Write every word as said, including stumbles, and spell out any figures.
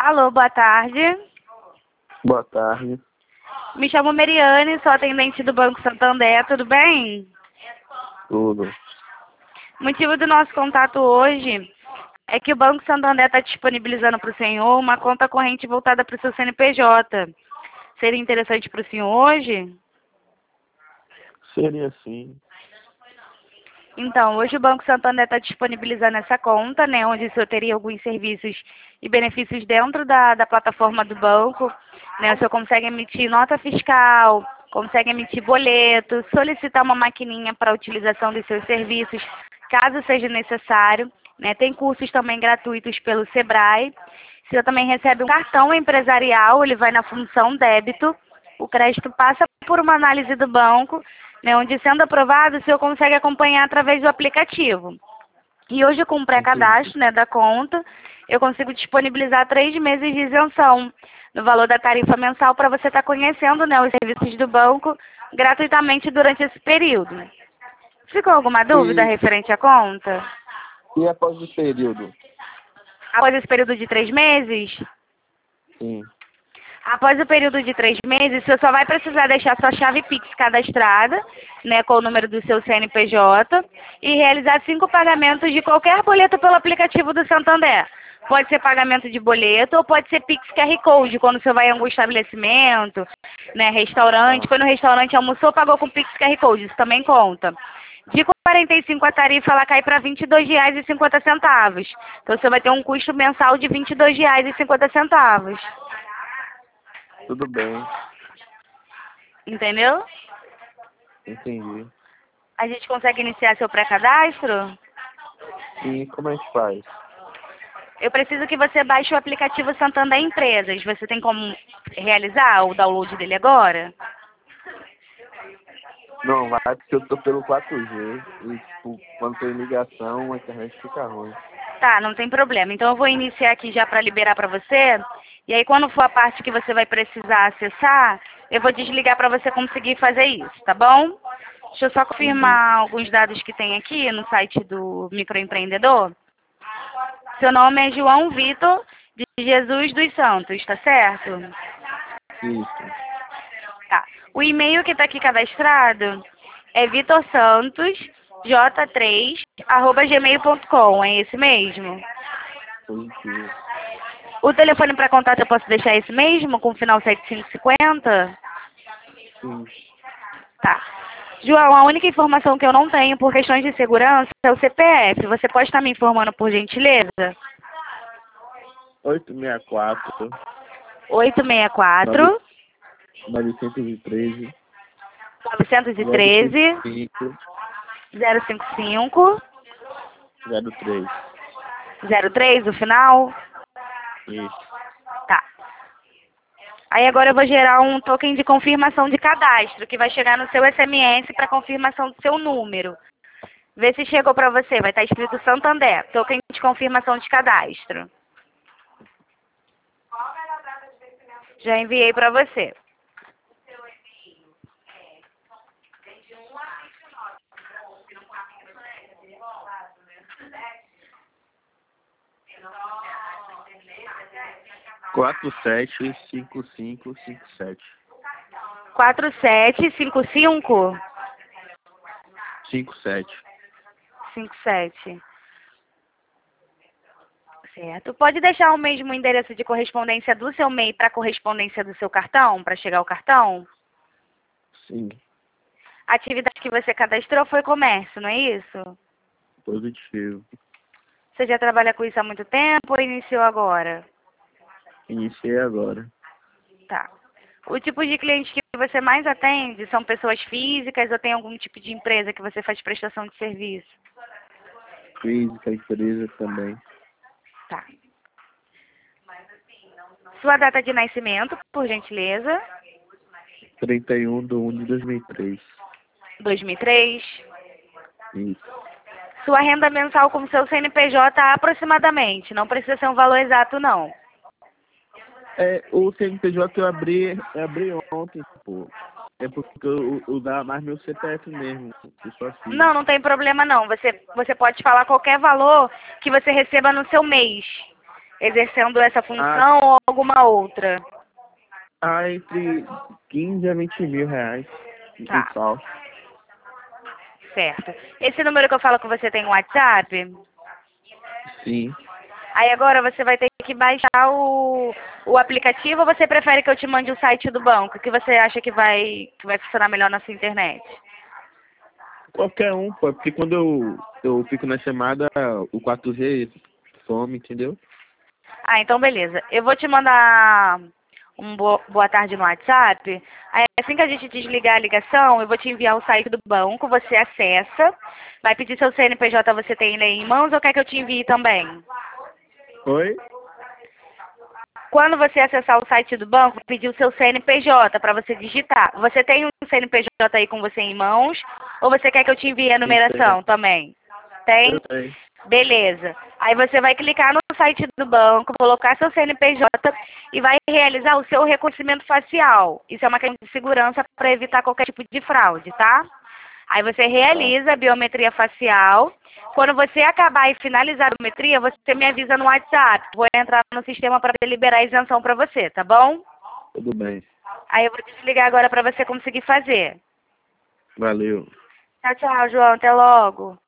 Alô, boa tarde. Boa tarde. Me chamo Mariane, sou atendente do Banco Santander, tudo bem? Tudo. O motivo do nosso contato hoje é que o Banco Santander está disponibilizando para o senhor uma conta corrente voltada para o seu C N P J. Seria interessante para o senhor hoje? Seria sim. Então, hoje o Banco Santander está disponibilizando essa conta, né, onde o senhor teria alguns serviços e benefícios dentro da, da plataforma do banco. Né, o senhor consegue emitir nota fiscal, consegue emitir boleto, solicitar uma maquininha para a utilização dos seus serviços, caso seja necessário. Né, tem cursos também gratuitos pelo Sebrae. O senhor também recebe um cartão empresarial, ele vai na função débito. O crédito passa por uma análise do banco, né, onde, sendo aprovado, o senhor consegue acompanhar através do aplicativo. E hoje, com o pré-cadastro, né, da conta, eu consigo disponibilizar três meses de isenção no valor da tarifa mensal para você estar conhecendo, né, os serviços do banco gratuitamente durante esse período. Ficou alguma dúvida E, referente à conta? e após o período? Após esse período de três meses? Sim. Após o período de três meses, você só vai precisar deixar sua chave Pix cadastrada, né, com o número do seu C N P J, e realizar cinco pagamentos de qualquer boleto pelo aplicativo do Santander. Pode ser pagamento de boleto ou pode ser Pix Q R Code, quando você vai em algum estabelecimento, né, restaurante, Ah, foi no restaurante, almoçou, pagou com Pix Q R Code, isso também conta. De quarenta e cinco a tarifa, ela cai para vinte e dois reais e cinquenta centavos. Então você vai ter um custo mensal de vinte e dois reais e cinquenta centavos. tudo bem. Entendeu? Entendi. A gente consegue iniciar seu pré-cadastro? E como a gente faz? Eu preciso que você baixe o aplicativo Santander Empresas. Você tem como realizar o download dele agora? Não, vai porque eu tô pelo quatro G e, tipo, quando tem ligação, a internet fica ruim. Tá, não tem problema. Então eu vou iniciar aqui já para liberar para você. E aí quando for a parte que você vai precisar acessar, eu vou desligar para você conseguir fazer isso, tá bom? Deixa eu só Entendi. confirmar alguns dados que tem aqui no site do microempreendedor. Seu nome é João Vitor de Jesus dos Santos, tá certo? Isso. Tá. O e-mail que está aqui cadastrado é vitor santos j três arroba gmail ponto com, é esse mesmo? Positivo. O telefone para contato eu posso deixar esse mesmo, com o final sete cinco cinco zero? Sim. Tá. João, a única informação que eu não tenho por questões de segurança é o C P F. Você pode estar me informando por gentileza? oito seis quatro, oito seis quatro, novecentos e treze, novecentos e zero treze, cinco, zero cinco cinco, zero três. zero três, o final? Isso. Tá. Aí agora eu vou gerar um token de confirmação de cadastro, que vai chegar no seu S M S para confirmação do seu número. Vê se chegou para você, vai estar escrito Santander, token de confirmação de cadastro. Já enviei para você. quatro sete cinco cinco cinco sete. quatro sete cinco cinco cinco sete. cinco sete. Certo. Pode deixar o mesmo endereço de correspondência do seu e-mail para a correspondência do seu cartão, para chegar o cartão? Sim. A atividade que você cadastrou foi comércio, não é isso? Positivo. Você já trabalha com isso há muito tempo ou iniciou agora? Iniciei agora. Tá. O tipo de cliente que você mais atende são pessoas físicas ou tem algum tipo de empresa que você faz prestação de serviço? Física, empresa também. Tá. Sua data de nascimento, por gentileza? trinta e um de um de dois mil e três. dois mil e três. Isso. Sua renda mensal com seu C N P J aproximadamente, não precisa ser um valor exato não. É, o C N P J que eu abri, eu abri ontem, pô. É porque eu usava mais meu C P F mesmo. Pessoa física. Não, não tem problema não. Você, você pode falar qualquer valor que você receba no seu mês. exercendo essa função ou alguma outra? Ah, entre quinze a vinte mil reais. Tá. Mensal. Certo. Esse número que eu falo com você tem um WhatsApp? Sim. Aí agora você vai ter que baixar o, o aplicativo ou você prefere que eu te mande o site do banco? O que você acha que vai, que vai funcionar melhor na sua internet? Qualquer um, pô. Porque quando eu, eu fico na chamada, o quatro G some, entendeu? Ah, então beleza. Eu vou te mandar um bo boa tarde no WhatsApp. Aí, assim que a gente desligar a ligação, eu vou te enviar o site do banco, você acessa. Vai pedir seu C N P J, você tem ele aí em mãos ou quer que eu te envie também? Oi? Quando você acessar o site do banco, pedir o seu C N P J para você digitar. Você tem um C N P J aí com você em mãos ou você quer que eu te envie a Sim, numeração também? Tem? eu tenho. Beleza. Aí você vai clicar no site do banco, colocar seu C N P J e vai realizar o seu reconhecimento facial. Isso é uma questão de segurança para evitar qualquer tipo de fraude, tá? Aí você realiza a biometria facial. Quando você acabar e finalizar a biometria, você me avisa no WhatsApp. Vou entrar no sistema para liberar a isenção para você, tá bom? Tudo bem. Aí eu vou desligar agora para você conseguir fazer. Valeu. Tchau, tchau, João. Até logo.